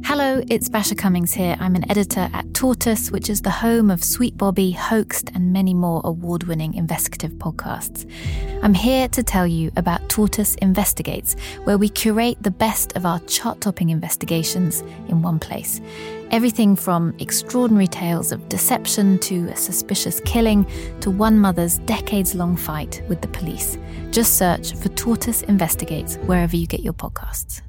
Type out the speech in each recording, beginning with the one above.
Hello, it's Basha Cummings here. I'm an editor at Tortoise, which is the home of Sweet Bobby, Hoaxed, and many more award-winning investigative podcasts. I'm here to tell you about Tortoise Investigates, where we curate the best of our chart-topping investigations in one place. Everything from extraordinary tales of deception to a suspicious killing to one mother's decades-long fight with the police. Just search for Tortoise Investigates wherever you get your podcasts.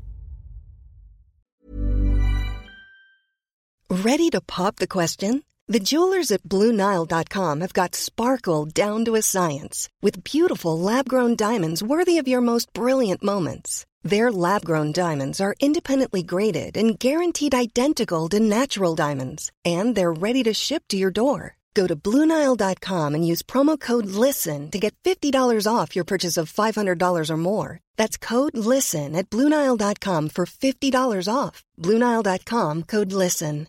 Ready to pop the question? The jewelers at BlueNile.com have got sparkle down to a science with beautiful lab-grown diamonds worthy of your most brilliant moments. Their lab-grown diamonds are independently graded and guaranteed identical to natural diamonds, and they're ready to ship to your door. Go to BlueNile.com and use promo code LISTEN to get $50 off your purchase of $500 or more. That's code LISTEN at BlueNile.com for $50 off. BlueNile.com, code LISTEN.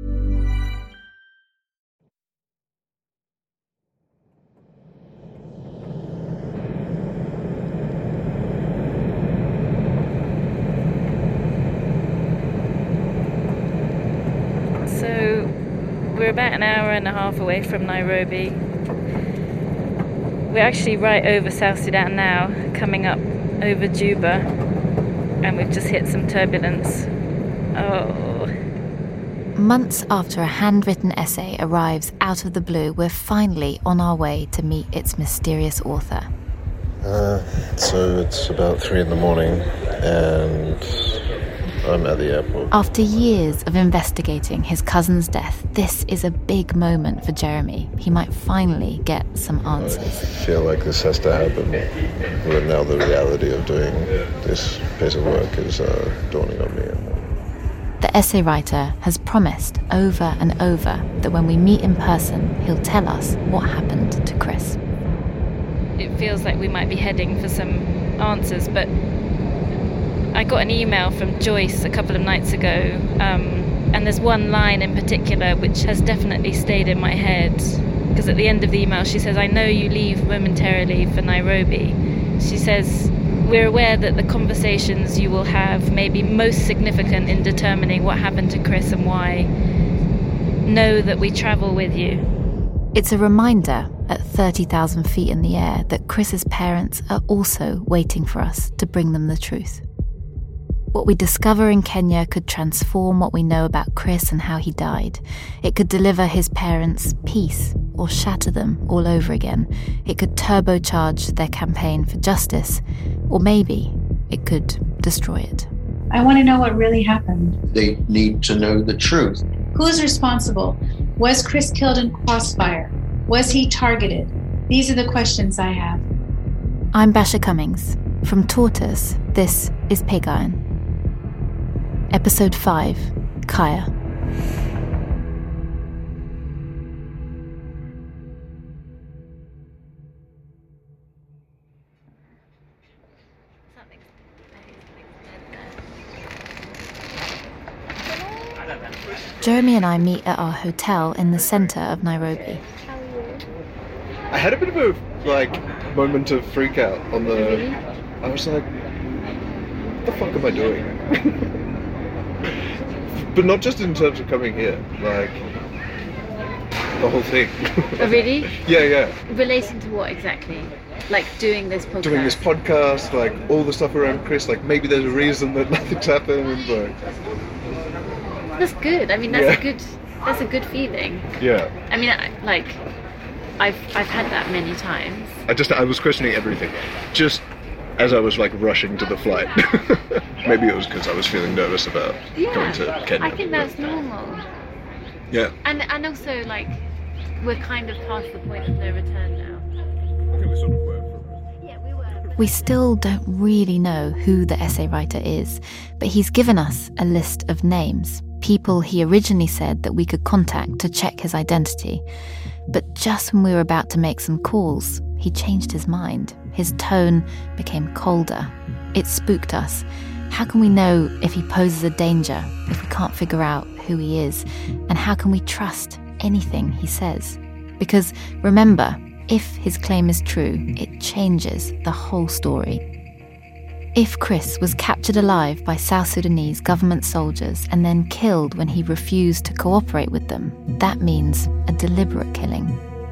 So we're about an hour and a half away from Nairobi. We're actually right over South Sudan now, coming up over Juba, and we've just hit some turbulence. Oh. Months after a handwritten essay arrives out of the blue, we're finally on our way to meet its mysterious author. So it's about 3 a.m, and I'm at the airport. After years of investigating his cousin's death, this is a big moment for Jeremy. He might finally get some answers. I feel like this has to happen, but now the reality of doing this piece of work is dawning on me. The essay writer has promised over and over that when we meet in person, he'll tell us what happened to Chris. It feels like we might be heading for some answers, but I got an email from Joyce a couple of nights ago, and there's one line in particular which has definitely stayed in my head, because at the end of the email she says, "I know you leave momentarily for Nairobi." She says, "We're aware that the conversations you will have may be most significant in determining what happened to Chris and why. Know that we travel with you." It's a reminder at 30,000 feet in the air that Chris's parents are also waiting for us to bring them the truth. What we discover in Kenya could transform what we know about Chris and how he died. It could deliver his parents peace or shatter them all over again. It could turbocharge their campaign for justice, or maybe it could destroy it. I want to know what really happened. They need to know the truth. Who's responsible? Was Chris killed in crossfire? Was he targeted? These are the questions I have. I'm Basha Cummings. From Tortoise, this is Pig Iron. Episode 5, Kaya. Jeremy and I meet at our hotel in the centre of Nairobi. I had a bit of a moment of freak out on the. Really? I was like, what the fuck am I doing? But not just in terms of coming here, like the whole thing. Oh, really? Yeah. Relating to what exactly? Like doing this podcast? Doing this podcast, like all the stuff around Chris, like maybe there's a reason that nothing's happened, like. That's good. I mean, that's a good feeling. Yeah. I mean, I've had that many times. I was questioning everything, just as I was rushing to the flight. Maybe it was because I was feeling nervous about going to Kenya. I think that's normal. Yeah. And also we're kind of past the point of no return now. Okay, we sort of were. Yeah, we were. We still don't really know who the essay writer is, but he's given us a list of names, people he originally said that we could contact to check his identity. But just when we were about to make some calls, he changed his mind. His tone became colder. It spooked us. How can we know if he poses a danger if we can't figure out who he is? And how can we trust anything he says? Because remember, if his claim is true, it changes the whole story. If Chris was captured alive by South Sudanese government soldiers and then killed when he refused to cooperate with them, that means a deliberate killing.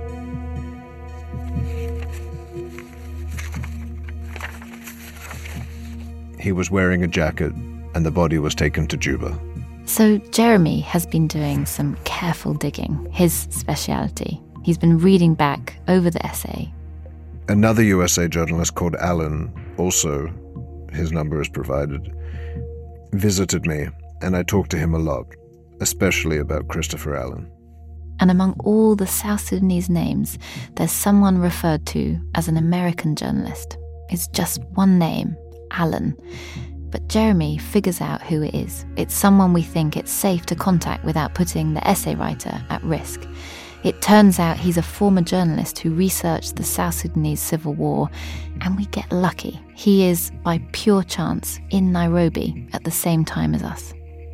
He was wearing a jacket and the body was taken to Juba. So Jeremy has been doing some careful digging, his speciality. He's been reading back over the essay. Another USA journalist called Alan, also his number is provided, visited me, and I talked to him a lot, especially about Christopher Allen. And among all the South Sudanese names, there's someone referred to as an American journalist. It's just one name, Allen. But Jeremy figures out who it is. It's someone we think it's safe to contact without putting the essay writer at risk. It turns out he's a former journalist who researched the South Sudanese civil war, and we get lucky. He is, by pure chance, in Nairobi at the same time as us.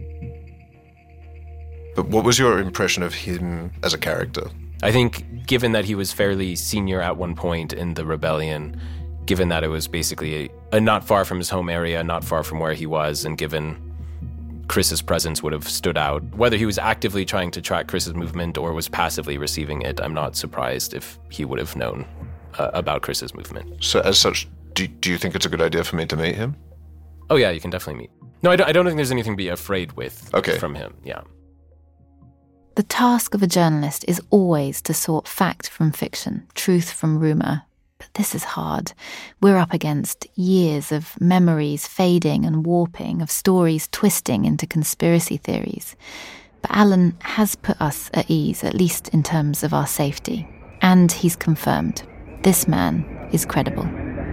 But what was your impression of him as a character? I think, given that he was fairly senior at one point in the rebellion, given that it was basically a not far from his home area, not far from where he was, and given Chris's presence would have stood out. Whether he was actively trying to track Chris's movement or was passively receiving it, I'm not surprised if he would have known about Chris's movement. So as such, do you think it's a good idea for me to meet him? Oh yeah, you can definitely meet. No, I don't think there's anything to be afraid with from him, yeah. The task of a journalist is always to sort fact from fiction, truth from rumour. But this is hard. We're up against years of memories fading and warping, of stories twisting into conspiracy theories. But Alan has put us at ease, at least in terms of our safety. And he's confirmed. This man is credible.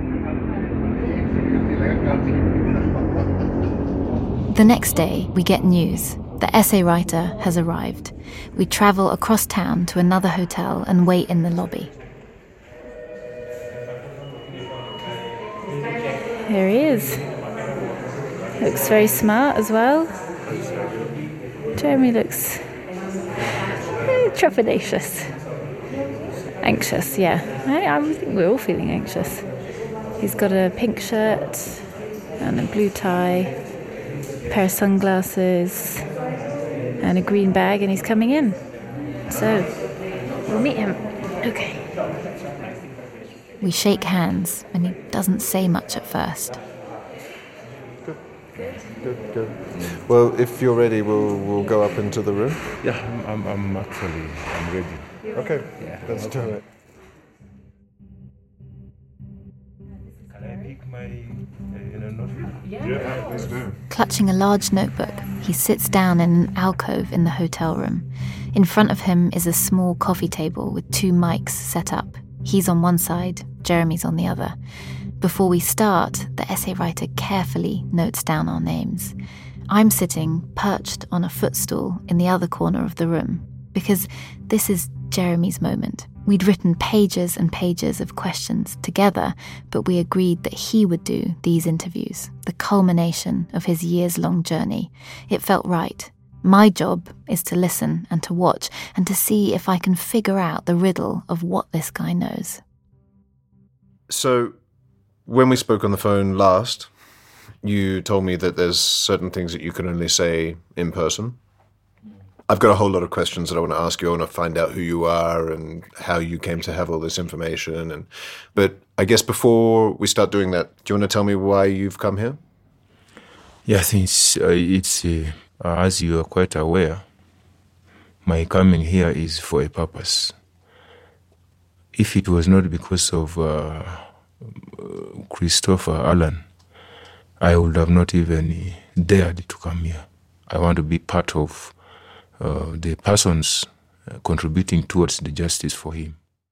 The next day, we get news. The essay writer has arrived. We travel across town to another hotel and wait in the lobby. Here he is. Looks very smart as well. Jeremy looks trepidatious. Anxious, yeah. I think we're all feeling anxious. He's got a pink shirt and a blue tie, a pair of sunglasses and a green bag, and he's coming in. So, we'll meet him. Okay. We shake hands, and he doesn't say much at first. Good. Well, if you're ready, we'll go up into the room. Yeah, I'm ready. Okay, yeah, let's do it. Can I pick my notebook? Yeah, let's do. Clutching a large notebook, he sits down in an alcove in the hotel room. In front of him is a small coffee table with 2 mics set up. He's on one side, Jeremy's on the other. Before we start, the essay writer carefully notes down our names. I'm sitting perched on a footstool in the other corner of the room, because this is Jeremy's moment. We'd written pages and pages of questions together, but we agreed that he would do these interviews, the culmination of his years-long journey. It felt right. My job is to listen and to watch and to see if I can figure out the riddle of what this guy knows. So, when we spoke on the phone last, you told me that there's certain things that you can only say in person. I've got a whole lot of questions that I want to ask you. I want to find out who you are and how you came to have all this information. But I guess before we start doing that, do you want to tell me why you've come here? Yeah, I think it's as you are quite aware, my coming here is for a purpose. If it was not because of Christopher Allen, I would have not even dared to come here. I want to be part of the persons contributing towards the justice for him.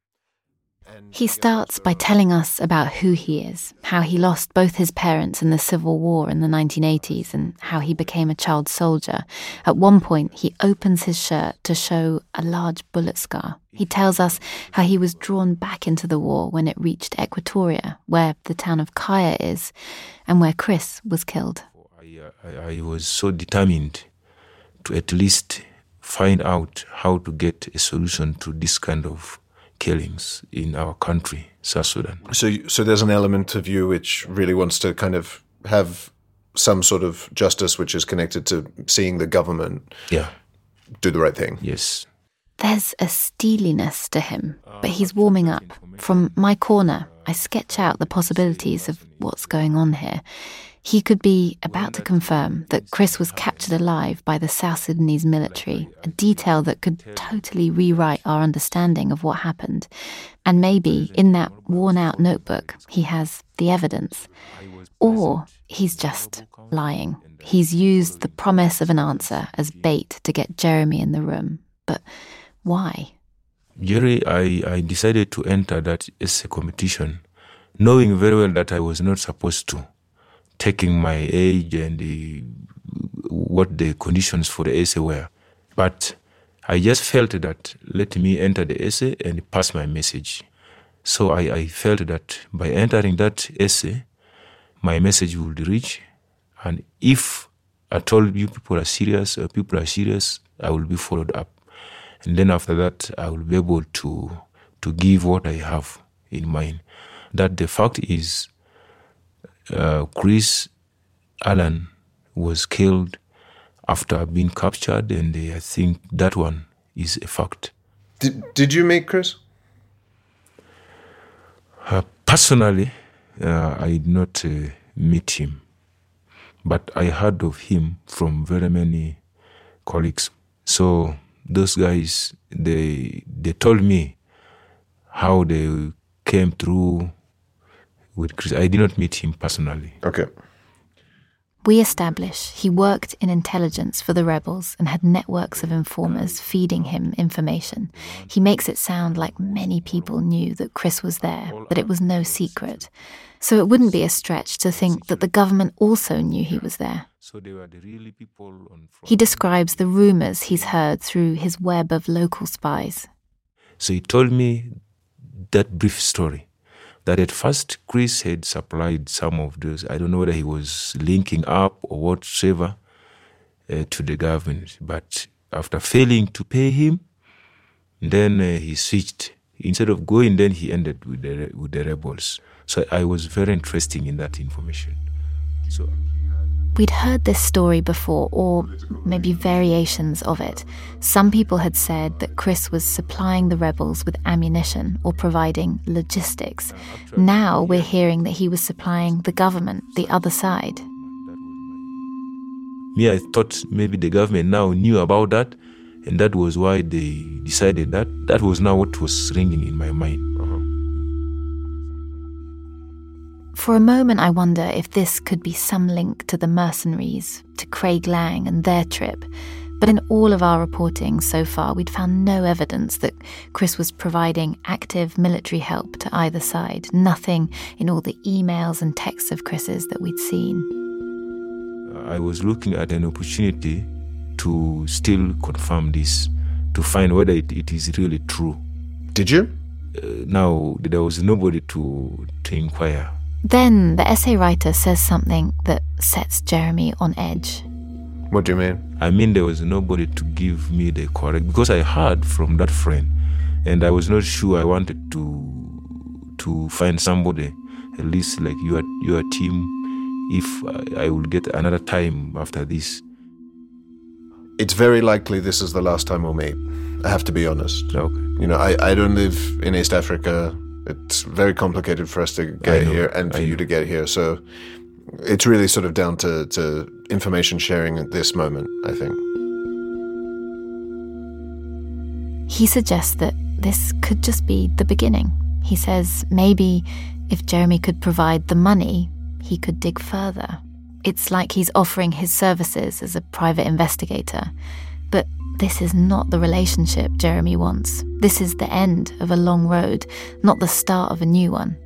He starts by telling us about who he is, how he lost both his parents in the Civil War in the 1980s, and how he became a child soldier. At one point, he opens his shirt to show a large bullet scar. He tells us how he was drawn back into the war when it reached Equatoria, where the town of Kaya is, and where Chris was killed. I was so determined to at least find out how to get a solution to this kind of killings in our country, South Sudan. So there's an element of you which really wants to kind of have some sort of justice which is connected to seeing the government do the right thing. Yes. There's a steeliness to him, but he's warming up. From my corner, I sketch out the possibilities of what's going on here. He could be about to confirm that Chris was captured alive by the South Sudanese military, a detail that could totally rewrite our understanding of what happened. And maybe in that worn-out notebook, he has the evidence. Or he's just lying. He's used the promise of an answer as bait to get Jeremy in the room. But why? Jerry, I decided to enter that essay competition, knowing very well that I was not supposed to, taking my age and what the conditions for the essay were. But I just felt that let me enter the essay and pass my message. So I felt that by entering that essay, my message would reach. And if at all you people are serious, I will be followed up. And then after that, I will be able to give what I have in mind. That the fact is, Chris Allen was killed after being captured, and I think that one is a fact. Did you meet Chris? Personally, I did not meet him, but I heard of him from very many colleagues. So those guys, they told me how they came through with Chris. I did not meet him personally. Okay. We establish he worked in intelligence for the rebels and had networks of informers feeding him information. He makes it sound like many people knew that Chris was there, that it was no secret. So it wouldn't be a stretch to think that the government also knew he was there. He describes the rumours he's heard through his web of local spies. So he told me that brief story, that at first Chris had supplied some of those, I don't know whether he was linking up or whatsoever, to the government. But after failing to pay him, then he switched. Instead of going, then he ended with the rebels. So I was very interested in that information. So we'd heard this story before, or maybe variations of it. Some people had said that Chris was supplying the rebels with ammunition or providing logistics. Now we're hearing that he was supplying the government, the other side. Me, I thought maybe the government now knew about that, and that was why they decided that. That was now what was ringing in my mind. For a moment, I wonder if this could be some link to the mercenaries, to Craig Lang and their trip. But in all of our reporting so far, we'd found no evidence that Chris was providing active military help to either side. Nothing in all the emails and texts of Chris's that we'd seen. I was looking at an opportunity to still confirm this, to find whether it is really true. Did you? Now, there was nobody to inquire. Then the essay writer says something that sets Jeremy on edge. What do you mean? I mean, there was nobody to give me the correct, because I heard from that friend, and I was not sure. I wanted to find somebody, at least like your team, if I will get another time after this. It's very likely this is the last time we'll meet. I have to be honest. Okay. You know, I don't live in East Africa. It's very complicated for us to get here and for you to get here. So it's really sort of down to information sharing at this moment, I think. He suggests that this could just be the beginning. He says maybe if Jeremy could provide the money, he could dig further. It's like he's offering his services as a private investigator. But this is not the relationship Jeremy wants. This is the end of a long road, not the start of a new one.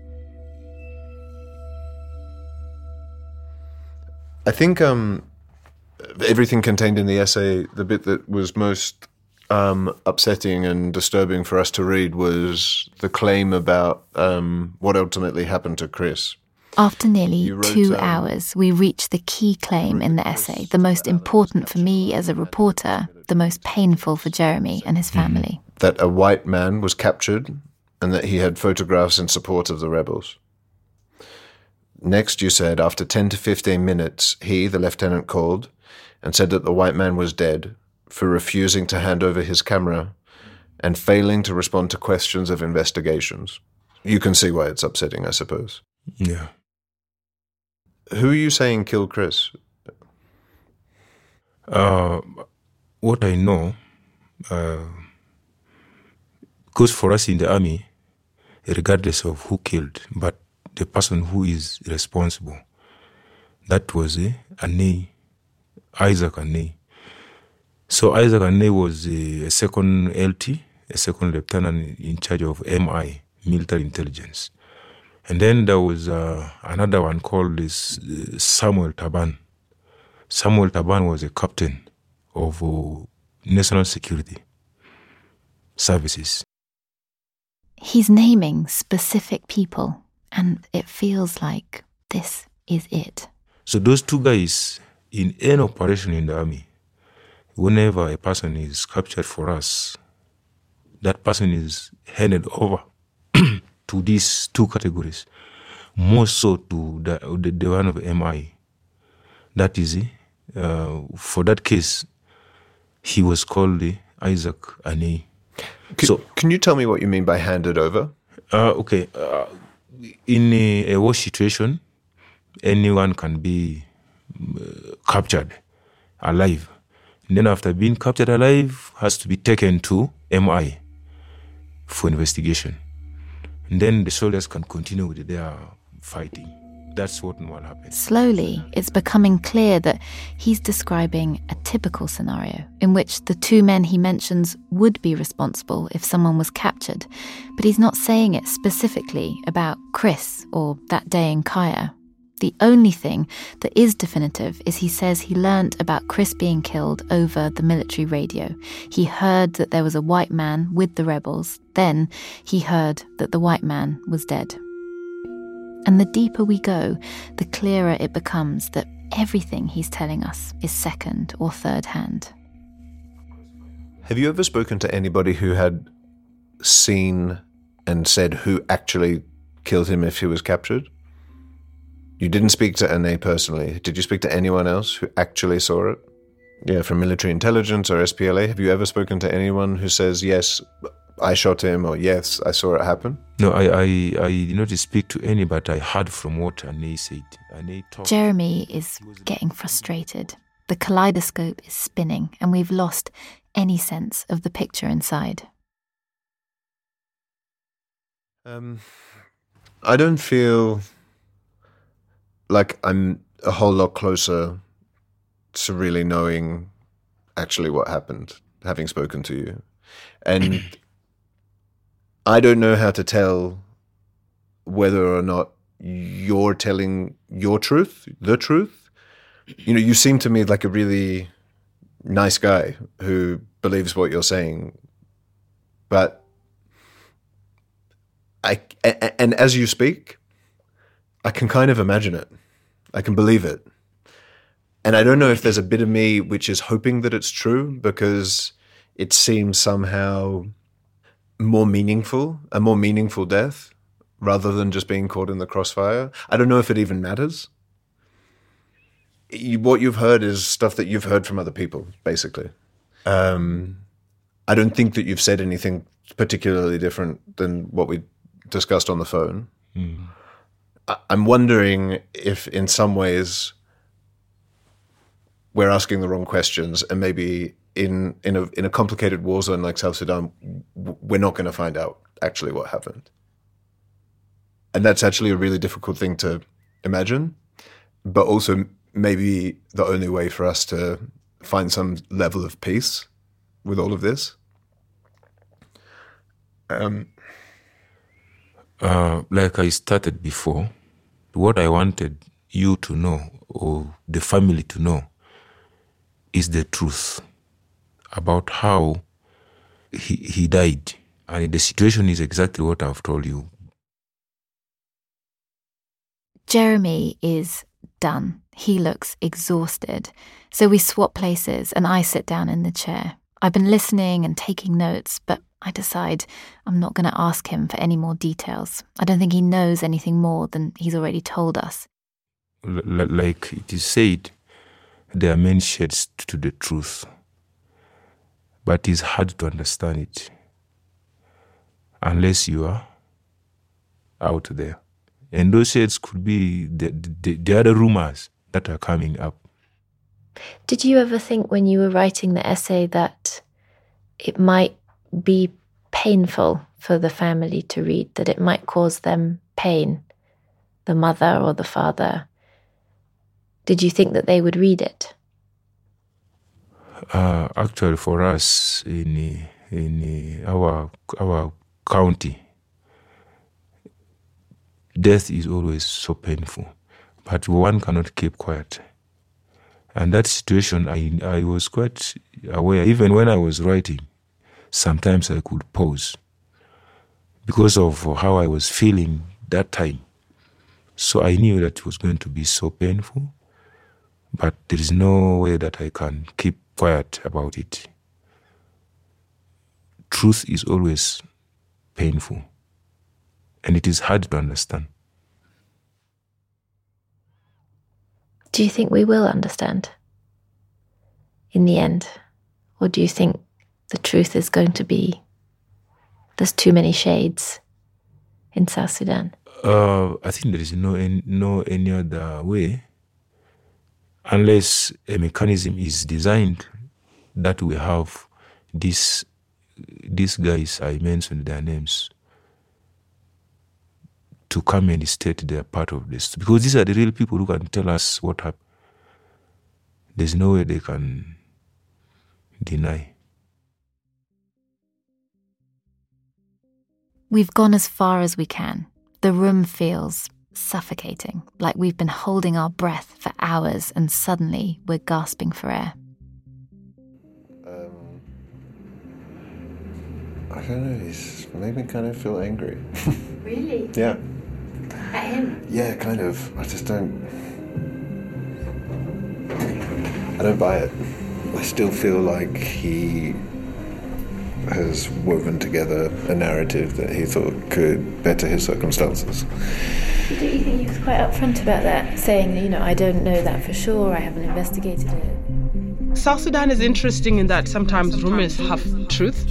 I think everything contained in the essay, the bit that was most upsetting and disturbing for us to read was the claim about what ultimately happened to Chris. After nearly 2 hours, we reach the key claim in the essay, the most important for me as a reporter, the most painful for Jeremy and his family. That a white man was captured and that he had photographs in support of the rebels. Next, you said after 10 to 15 minutes, he, the lieutenant, called and said that the white man was dead for refusing to hand over his camera and failing to respond to questions of investigations. You can see why it's upsetting, I suppose. Yeah. Who are you saying killed Chris? What I know, because for us in the army, regardless of who killed, but the person who is responsible, that was Anei, Isaac Anei. So Isaac Anei was a second LT, a second lieutenant in charge of MI, military intelligence. And then there was another one called Samuel Taban. Samuel Taban was a captain of National Security Services. He's naming specific people, and it feels like this is it. So those two guys, in any operation in the army, whenever a person is captured for us, that person is handed over to these two categories, more so to the one of MI. That is, for that case, he was called Isaac Anei. Can you tell me what you mean by handed over? Okay. In a war situation, anyone can be captured alive. And then after being captured alive, has to be taken to MI for investigation. And then the soldiers can continue with their fighting. That's what happens. Slowly, it's becoming clear that he's describing a typical scenario in which the two men he mentions would be responsible if someone was captured, but he's not saying it specifically about Chris or that day in Kaya. The only thing that is definitive is he says he learnt about Chris being killed over the military radio. He heard that there was a white man with the rebels. Then he heard that the white man was dead. And the deeper we go, the clearer it becomes that everything he's telling us is second or third hand. Have you ever spoken to anybody who had seen and said who actually killed him if he was captured? You didn't speak to Anei personally. Did you speak to anyone else who actually saw it? Yeah, from military intelligence or SPLA. Have you ever spoken to anyone who says, yes, I shot him, or yes, I saw it happen? No, I did not speak to any, but I heard from what Anei said. Jeremy is getting frustrated. The kaleidoscope is spinning, and we've lost any sense of the picture inside. I don't feel like I'm a whole lot closer to really knowing actually what happened, having spoken to you. And I don't know how to tell whether or not you're telling your truth, the truth. You know, you seem to me like a really nice guy who believes what you're saying. But and as you speak, I can kind of imagine it. I can believe it. And I don't know if there's a bit of me which is hoping that it's true because it seems somehow more meaningful, a more meaningful death rather than just being caught in the crossfire. I don't know if it even matters. What you've heard is stuff that you've heard from other people, basically. I don't think that you've said anything particularly different than what we discussed on the phone. Mm. I'm wondering if in some ways we're asking the wrong questions, and maybe in a complicated war zone like South Sudan, we're not going to find out actually what happened. And that's actually a really difficult thing to imagine, but also maybe the only way for us to find some level of peace with all of this. Like I started before, what I wanted you to know, or the family to know, is the truth about how he died. And the situation is exactly what I've told you. Jeremy is done. He looks exhausted. So we swap places and I sit down in the chair. I've been listening and taking notes, but I decide I'm not going to ask him for any more details. I don't think he knows anything more than he's already told us. like it is said, there are many shades to the truth, but it's hard to understand it unless you are out there. And those shades could be the other rumors that are coming up. Did you ever think when you were writing the essay that it might be painful for the family to read, that it might cause them pain, the mother or the father? Did you think that they would read it? Actually, for us in our county, death is always so painful, but one cannot keep quiet. And that situation, I was quite aware. Even when I was writing, sometimes I could pause because of how I was feeling that time. So I knew that it was going to be so painful, but there is no way that I can keep quiet about it. Truth is always painful, and it is hard to understand. Do you think we will understand in the end? Or do you think the truth is going to be there's too many shades in South Sudan? I think there is no any other way, unless a mechanism is designed that we have these guys, I mentioned their names, to come and state their part of this. Because these are the real people who can tell us what happened. There's no way they can deny. We've gone as far as we can. The room feels suffocating, like we've been holding our breath for hours and suddenly we're gasping for air. I don't know, he's made me kind of feel angry. Really? Yeah. At him? Yeah, kind of. I just don't buy it. I still feel like he has woven together a narrative that he thought could better his circumstances. Don't you think he was quite upfront about that, saying, I don't know that for sure, I haven't investigated it? South Sudan is interesting in that sometimes rumors have truth.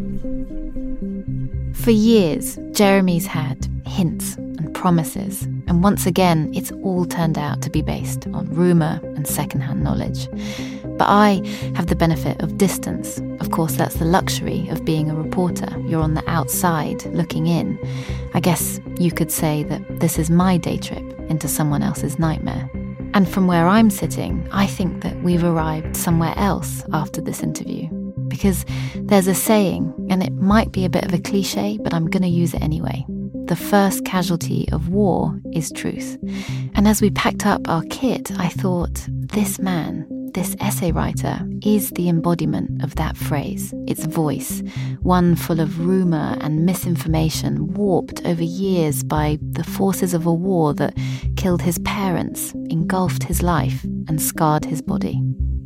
For years, Jeremy's had hints and promises, and once again, it's all turned out to be based on rumour and second-hand knowledge. But I have the benefit of distance. Of course, that's the luxury of being a reporter. You're on the outside, looking in. I guess you could say that this is my day trip into someone else's nightmare. And from where I'm sitting, I think that we've arrived somewhere else after this interview. Because there's a saying, and it might be a bit of a cliche, but I'm going to use it anyway. The first casualty of war is truth. And as we packed up our kit, I thought, this man, this essay writer, is the embodiment of that phrase, its voice, one full of rumour and misinformation warped over years by the forces of a war that killed his parents, engulfed his life, and scarred his body.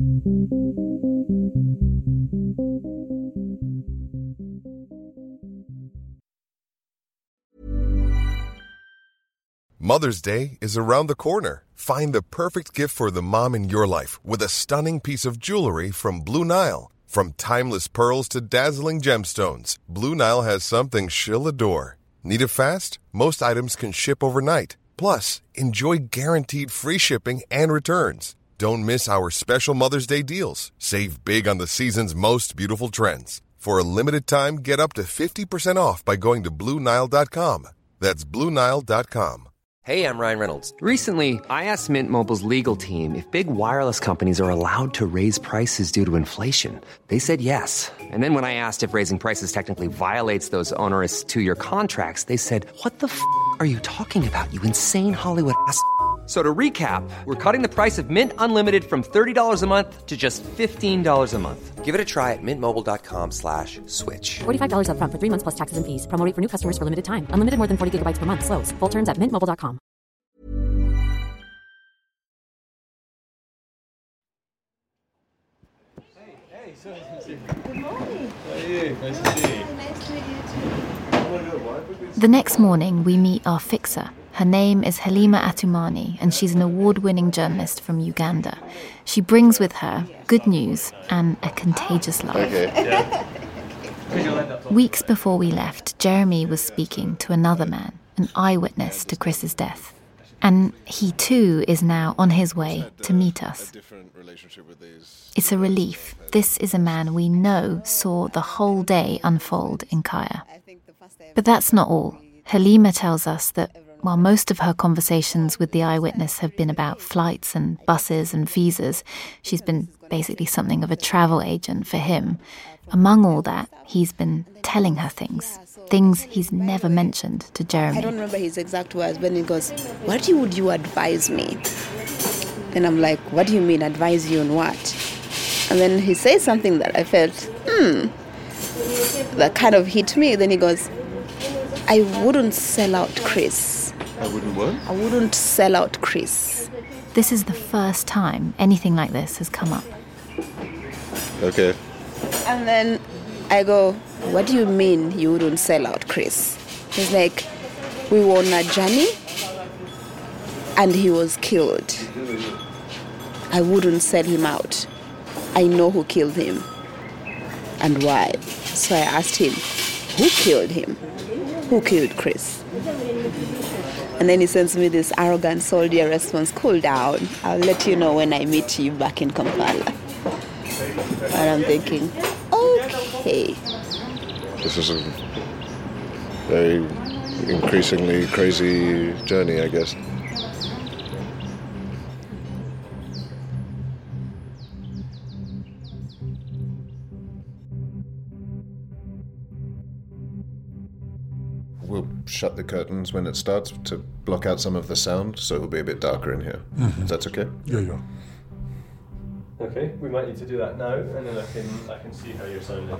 Mother's Day is around the corner. Find the perfect gift for the mom in your life with a stunning piece of jewelry from Blue Nile. From timeless pearls to dazzling gemstones, Blue Nile has something she'll adore. Need it fast? Most items can ship overnight. Plus, enjoy guaranteed free shipping and returns. Don't miss our special Mother's Day deals. Save big on the season's most beautiful trends. For a limited time, get up to 50% off by going to BlueNile.com. That's BlueNile.com. Hey, I'm Ryan Reynolds. Recently, I asked Mint Mobile's legal team if big wireless companies are allowed to raise prices due to inflation. They said yes. And then when I asked if raising prices technically violates those onerous two-year contracts, they said, "What the f*** are you talking about, you insane Hollywood ass?" So to recap, we're cutting the price of Mint Unlimited from $30 a month to just $15 a month. Give it a try at mintmobile.com/switch. $45 up front for 3 months plus taxes and fees. Promo rate for new customers for limited time. Unlimited more than 40 gigabytes per month. Slows full terms at mintmobile.com. Good morning. How are you? Nice to see you. Nice to meet you too. The next morning, we meet our fixer, Her name is Halima Athumani, and she's an award-winning journalist from Uganda. She brings with her good news and a contagious laugh. Okay. Weeks before we left, Jeremy was speaking to another man, an eyewitness to Chris's death. And he too is now on his way to meet us. It's a relief. This is a man we know saw the whole day unfold in Kaya. But that's not all. Halima tells us that while most of her conversations with the eyewitness have been about flights and buses and visas, she's been basically something of a travel agent for him. Among all that, he's been telling her things he's never mentioned to Jeremy. I don't remember his exact words, but he goes, "What would you advise me?" Then I'm like, "What do you mean, advise you on what?" And then he says something that I felt, that kind of hit me. Then he goes, "I wouldn't sell out Chris." I wouldn't what? I wouldn't sell out Chris. This is the first time anything like this has come up. Okay. And then I go, "What do you mean you wouldn't sell out Chris?" He's like, "We were on a journey and he was killed. I wouldn't sell him out. I know who killed him and why." So I asked him, "Who killed him? Who killed Chris?" And then he sends me this arrogant soldier response, "Cool down. I'll let you know when I meet you back in Kampala." And I'm thinking, okay. This is a very increasingly crazy journey, I guess. We'll shut the curtains when it starts to block out some of the sound, so it'll be a bit darker in here. Mm-hmm. That's okay? Yeah. Okay, we might need to do that now, and then I can see how you're sounding.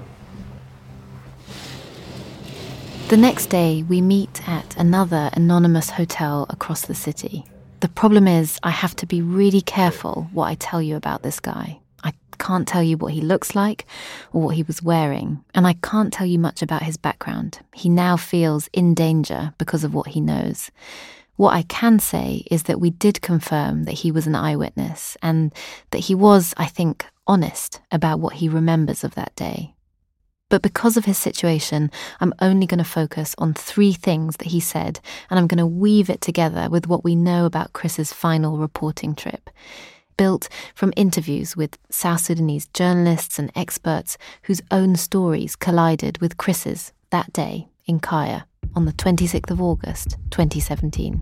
The next day, we meet at another anonymous hotel across the city. The problem is, I have to be really careful what I tell you about this guy. I can't tell you what he looks like or what he was wearing, and I can't tell you much about his background. He now feels in danger because of what he knows. What I can say is that we did confirm that he was an eyewitness and that he was, I think, honest about what he remembers of that day. But because of his situation, I'm only going to focus on 3 things that he said, and I'm going to weave it together with what we know about Chris's final reporting trip, built from interviews with South Sudanese journalists and experts whose own stories collided with Chris's that day in Kaya on the 26th of August, 2017.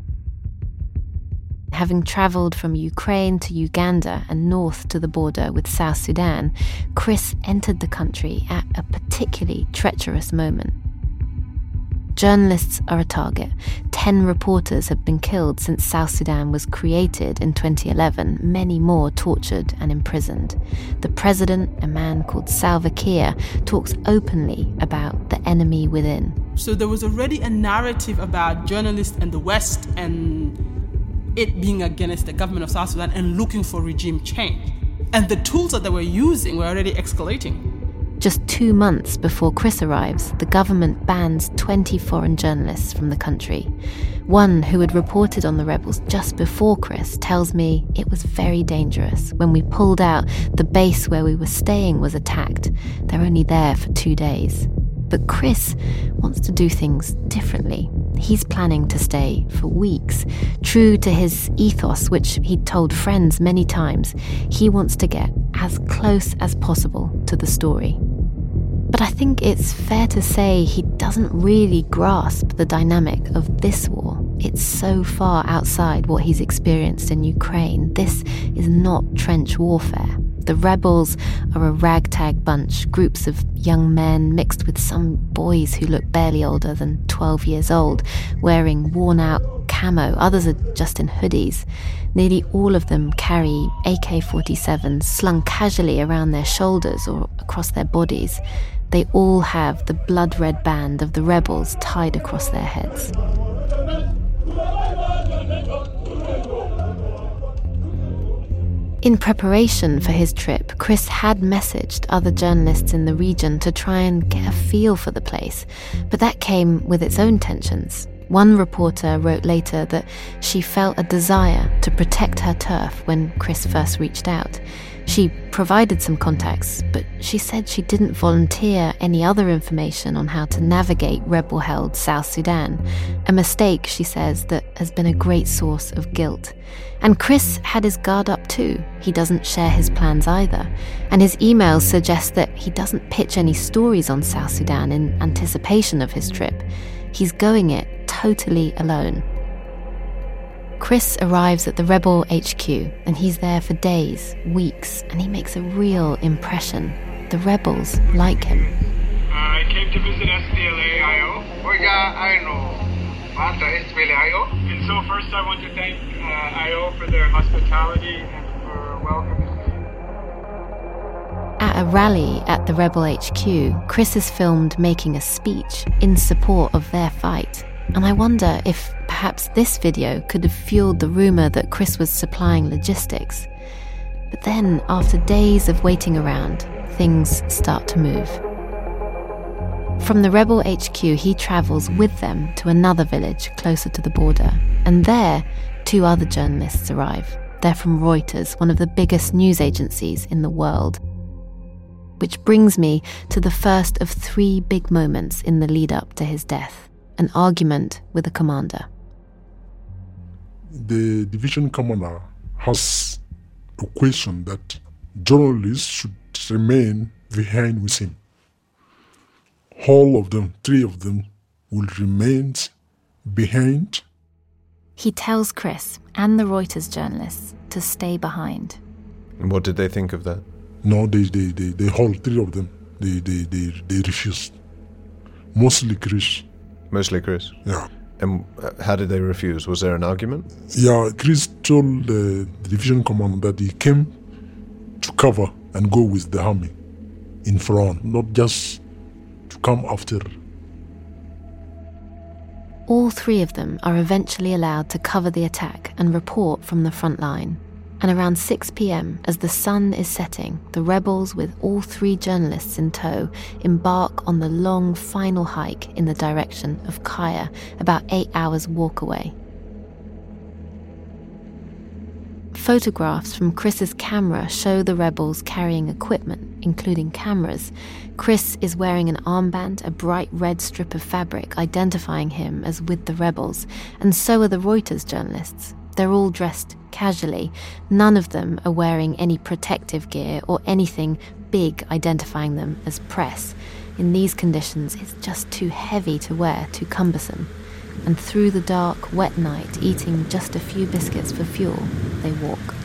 Having travelled from Ukraine to Uganda and north to the border with South Sudan, Chris entered the country at a particularly treacherous moment. Journalists are a target. 10 reporters have been killed since South Sudan was created in 2011, many more tortured and imprisoned. The president, a man called Salva Kiir, talks openly about the enemy within. So there was already a narrative about journalists and the West and it being against the government of South Sudan and looking for regime change. And the tools that they were using were already escalating. Just 2 months before Chris arrives, the government bans 20 foreign journalists from the country. One who had reported on the rebels just before Chris tells me it was very dangerous. When we pulled out, the base where we were staying was attacked. They're only there for 2 days. But Chris wants to do things differently. He's planning to stay for weeks. True to his ethos, which he'd told friends many times, he wants to get as close as possible to the story. But I think it's fair to say he doesn't really grasp the dynamic of this war. It's so far outside what he's experienced in Ukraine. This is not trench warfare. The rebels are a ragtag bunch, groups of young men mixed with some boys who look barely older than 12 years old, wearing worn-out camo. Others are just in hoodies. Nearly all of them carry AK-47s slung casually around their shoulders or across their bodies. They all have the blood-red band of the rebels tied across their heads. In preparation for his trip, Chris had messaged other journalists in the region to try and get a feel for the place, but that came with its own tensions. One reporter wrote later that she felt a desire to protect her turf when Chris first reached out. She provided some contacts, but she said she didn't volunteer any other information on how to navigate rebel-held South Sudan, a mistake, she says, that has been a great source of guilt. And Chris had his guard up too. He doesn't share his plans either, and his emails suggest that he doesn't pitch any stories on South Sudan in anticipation of his trip. He's going it totally alone. Chris arrives at the Rebel HQ, and he's there for days, weeks, and he makes a real impression. The rebels like him. I came to visit SPLA-IO. And so first I want to thank IO for their hospitality and for welcoming me. At a rally at the Rebel HQ, Chris is filmed making a speech in support of their fight. And I wonder if perhaps this video could have fueled the rumour that Chris was supplying logistics. But then, after days of waiting around, things start to move. From the Rebel HQ, he travels with them to another village closer to the border. And there, 2 other journalists arrive. They're from Reuters, one of the biggest news agencies in the world. Which brings me to the first of 3 big moments in the lead-up to his death. An argument with a commander. The division commander has a question that journalists should remain behind with him. All of them, 3 of them, will remain behind. He tells Chris and the Reuters journalists to stay behind. And what did they think of that? No, they all 3 of them, they refused. Mostly Chris. Mostly Chris? Yeah. And how did they refuse? Was there an argument? Yeah, Chris told the division commander that he came to cover and go with the army in front, not just to come after. All 3 of them are eventually allowed to cover the attack and report from the front line. And around 6 p.m, as the sun is setting, the rebels, with all 3 journalists in tow, embark on the long final hike in the direction of Kaya, about 8 hours walk away. Photographs from Chris's camera show the rebels carrying equipment, including cameras. Chris is wearing an armband, a bright red strip of fabric identifying him as with the rebels, and so are the Reuters journalists. They're all dressed casually. None of them are wearing any protective gear or anything big identifying them as press. In these conditions, it's just too heavy to wear, too cumbersome. And through the dark, wet night, eating just a few biscuits for fuel, they walk.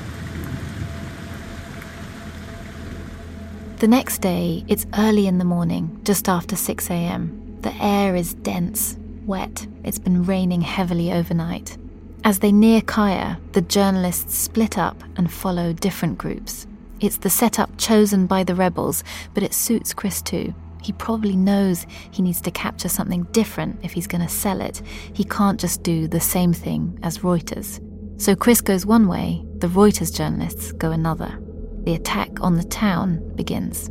The next day, it's early in the morning, just after 6 a.m. The air is dense, wet. It's been raining heavily overnight. As they near Kaya, the journalists split up and follow different groups. It's the setup chosen by the rebels, but it suits Chris too. He probably knows he needs to capture something different if he's going to sell it. He can't just do the same thing as Reuters. So Chris goes one way, the Reuters journalists go another. The attack on the town begins.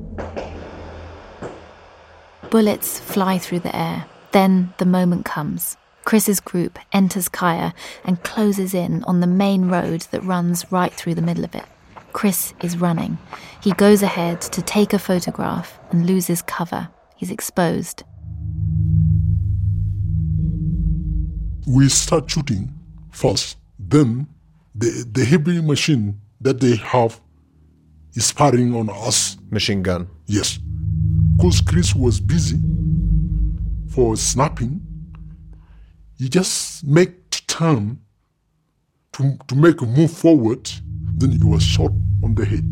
Bullets fly through the air. Then the moment comes. Chris's group enters Kaya and closes in on the main road that runs right through the middle of it. Chris is running. He goes ahead to take a photograph and loses cover. He's exposed. We start shooting first. Then the heavy machine that they have is firing on us. Machine gun? Yes. Because Chris was busy for snapping, he just make to turn to make a move forward, then he was shot on the head.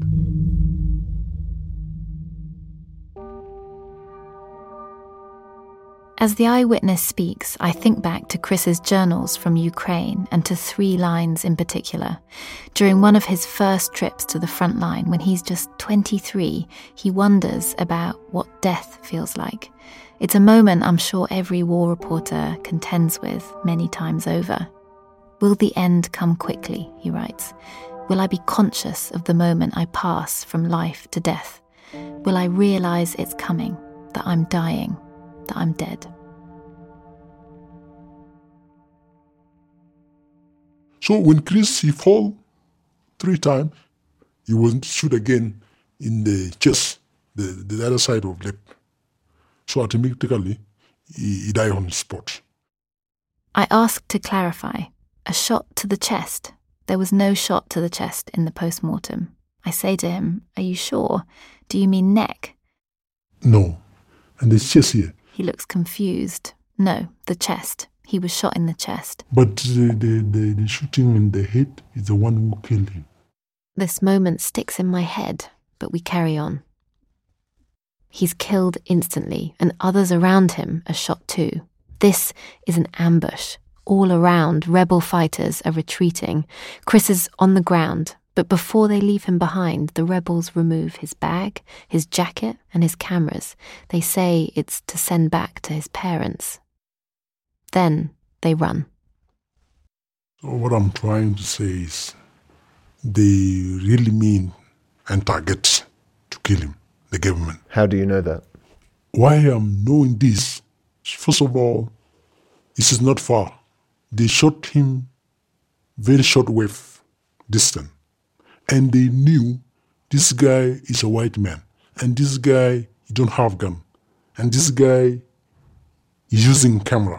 As the eyewitness speaks, I think back to Chris's journals from Ukraine and to 3 lines in particular. During one of his first trips to the front line, when he's just 23, he wonders about what death feels like. It's a moment I'm sure every war reporter contends with many times over. Will the end come quickly, he writes. Will I be conscious of the moment I pass from life to death? Will I realise it's coming, that I'm dying, that I'm dead? So when Chris, he fall 3 times, he was shoot again in the chest, the other side of lip. So automatically, he died on the spot. I asked to clarify. A shot to the chest. There was no shot to the chest in the post-mortem. I say to him, "Are you sure? Do you mean neck?" No. And the chest here. He looks confused. No, the chest. He was shot in the chest. But the shooting in the head is the one who killed him. This moment sticks in my head, but we carry on. He's killed instantly, and others around him are shot too. This is an ambush. All around, rebel fighters are retreating. Chris is on the ground, but before they leave him behind, the rebels remove his bag, his jacket, and his cameras. They say it's to send back to his parents. Then they run. So what I'm trying to say is they really mean and target to kill him, the government. How do you know that? Why I'm knowing this, first of all, this is not far. They shot him very short wave distance. And they knew this guy is a white man. And this guy, he don't have gun. And this guy is using camera.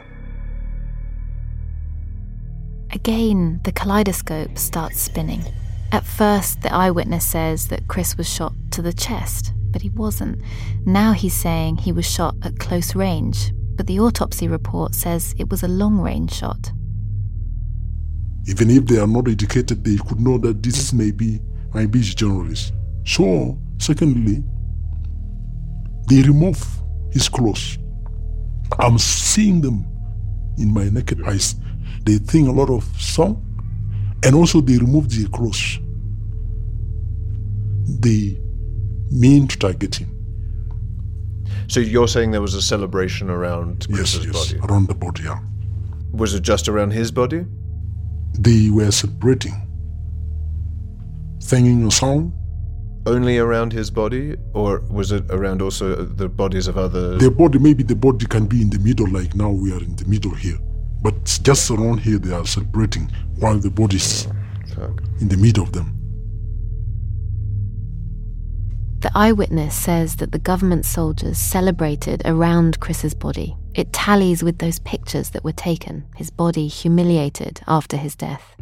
Again, the kaleidoscope starts spinning. At first, the eyewitness says that Chris was shot to the chest, but he wasn't. Now he's saying he was shot at close range, but the autopsy report says it was a long-range shot. Even if they are not educated, they could know that this may be journalist. So, secondly, they remove his clothes. I'm seeing them in my naked eyes. They think a lot of song, and also they remove their clothes. They mean to target him. So you're saying there was a celebration around Chris's body? Around the body, yeah. Was it just around his body? They were celebrating, singing a song. Only around his body, or was it around also the bodies of other... The body, maybe the body can be in the middle, like now we are in the middle here. But just around here they are celebrating while the body is in the middle of them. The eyewitness says that the government soldiers celebrated around Chris's body. It tallies with those pictures that were taken, his body humiliated after his death.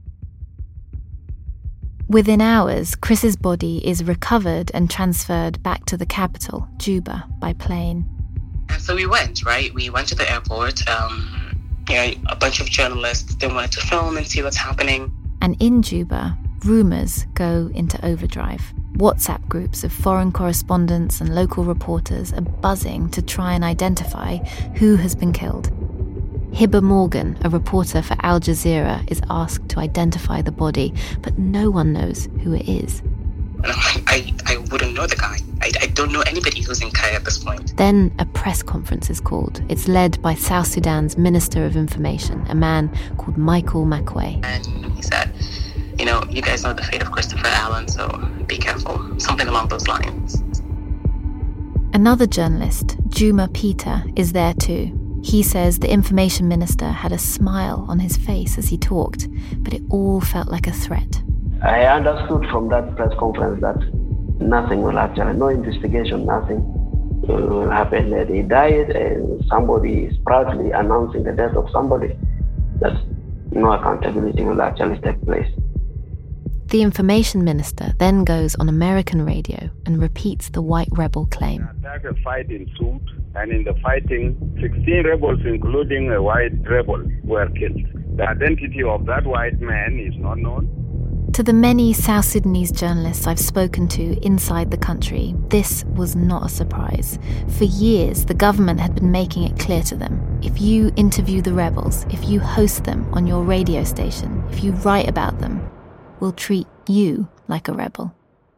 Within hours, Chris's body is recovered and transferred back to the capital, Juba, by plane. And so we went, right? We went to the airport. A bunch of journalists, they wanted to film and see what's happening. And in Juba, rumours go into overdrive. WhatsApp groups of foreign correspondents and local reporters are buzzing to try and identify who has been killed. Hibba Morgan, a reporter for Al Jazeera, is asked to identify the body, but no one knows who it is. And I wouldn't know the guy. I don't know anybody who's in Kaya at this point. Then a press conference is called. It's led by South Sudan's Minister of Information, a man called Michael Makwei. And he said, you guys know the fate of Christopher Allen, so be careful. Something along those lines. Another journalist, Juma Peter, is there too. He says the information minister had a smile on his face as he talked, but it all felt like a threat. I understood from that press conference that nothing will actually, no investigation, nothing will happen. That he died and somebody is proudly announcing the death of somebody, that no accountability will actually take place. The information minister then goes on American radio and repeats the white rebel claim. A fight ensued, and in the fighting, 16 rebels, including a white rebel, were killed. The identity of that white man is not known. To the many South Sudanese journalists I've spoken to inside the country, this was not a surprise. For years, the government had been making it clear to them, if you interview the rebels, if you host them on your radio station, if you write about them, we'll treat you like a rebel.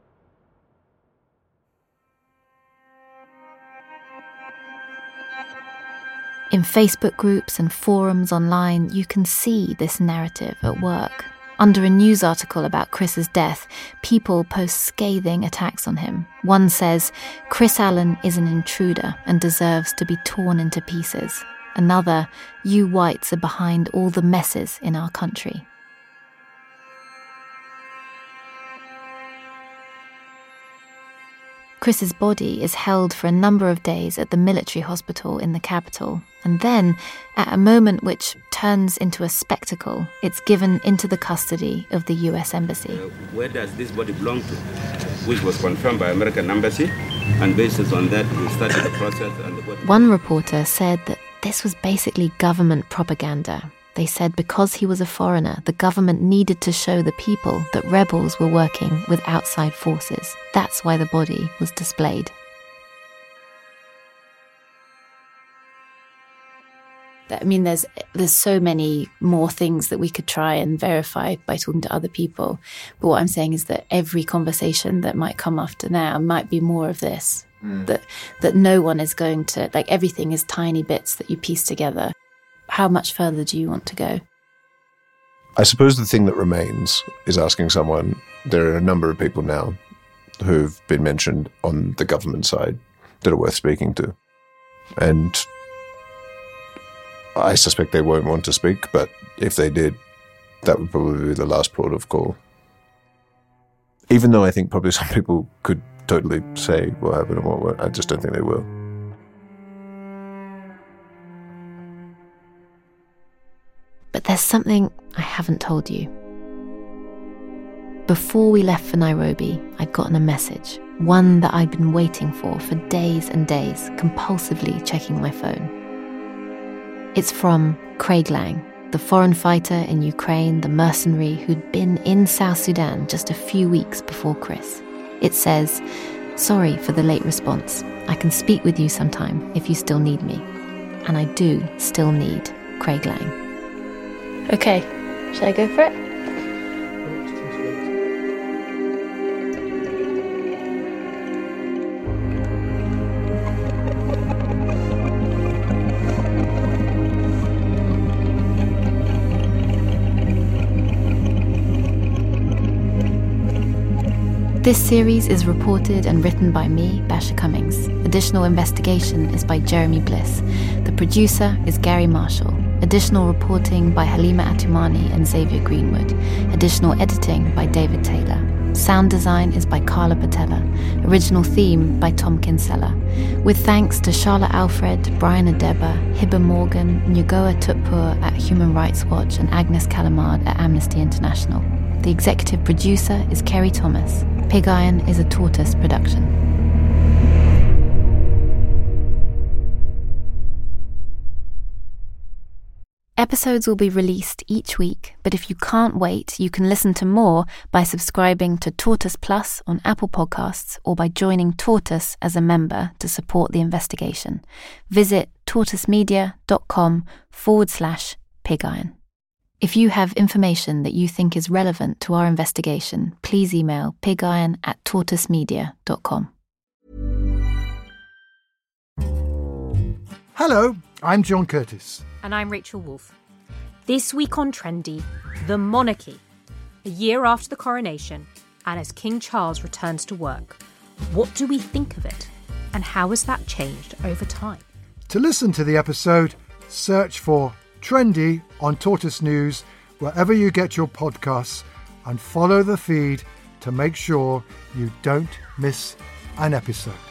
In Facebook groups and forums online, you can see this narrative at work. Under a news article about Chris's death, people post scathing attacks on him. One says, Chris Allen is an intruder and deserves to be torn into pieces. Another, you whites are behind all the messes in our country. Chris's body is held for a number of days at the military hospital in the capital, and then, at a moment which turns into a spectacle, it's given into the custody of the US Embassy. Where does this body belong to? Which was confirmed by American Embassy, and based on that, we started the process. And the body... One reporter said that this was basically government propaganda. They said because he was a foreigner, the government needed to show the people that rebels were working with outside forces. That's why the body was displayed. I mean, there's so many more things that we could try and verify by talking to other people. But what I'm saying is that every conversation that might come after now might be more of this. That no one is going to, like, everything is tiny bits that you piece together. How much further do you want to go? I suppose the thing that remains is asking someone, there are a number of people now who've been mentioned on the government side that are worth speaking to. And I suspect they won't want to speak, but if they did, that would probably be the last port of call. Even though I think probably some people could totally say what happened and what won't, I just don't think they will. But there's something I haven't told you. Before we left for Nairobi, I'd gotten a message, one that I'd been waiting for days and days, compulsively checking my phone. It's from Craig Lang, the foreign fighter in Ukraine, the mercenary who'd been in South Sudan just a few weeks before Chris. It says, "Sorry for the late response. I can speak with you sometime if you still need me." And I do still need Craig Lang. Okay, should I go for it? This series is reported and written by me, Basha Cummings. Additional investigation is by Jeremy Bliss. The producer is Gary Marshall. Additional reporting by Halima Atumani and Xavier Greenwood. Additional editing by David Taylor. Sound design is by Carla Patella. Original theme by Tom Kinsella. With thanks to Charlotte Alfred, Brian Adeba, Hibba Morgan, Ngugoa Tutpur at Human Rights Watch and Agnes Calamard at Amnesty International. The executive producer is Kerry Thomas. Pig Iron is a Tortoise production. Episodes will be released each week, but if you can't wait, you can listen to more by subscribing to Tortoise Plus on Apple Podcasts or by joining Tortoise as a member to support the investigation. Visit tortoisemedia.com/pigiron. If you have information that you think is relevant to our investigation, please email pigiron@tortoisemedia.com. Hello, I'm John Curtis. And I'm Rachel Wolfe. This week on Trendy, the monarchy. A year after the coronation, and as King Charles returns to work, what do we think of it? And how has that changed over time? To listen to the episode, search for Trendy on Tortoise News wherever you get your podcasts and follow the feed to make sure you don't miss an episode.